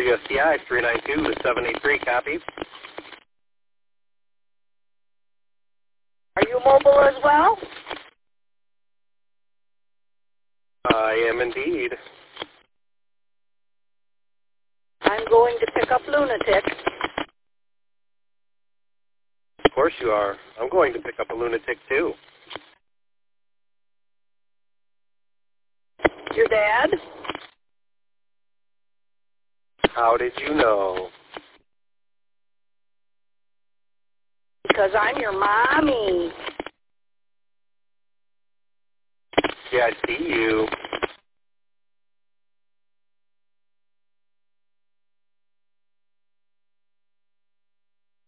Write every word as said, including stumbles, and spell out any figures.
W S T I three nine two to seven eight three, copy. Are you mobile as well? I am indeed. I'm going to pick up lunatic. Of course you are. I'm going to pick up a lunatic too. Your dad? How did you know? Because I'm your mommy. Yeah, I see you.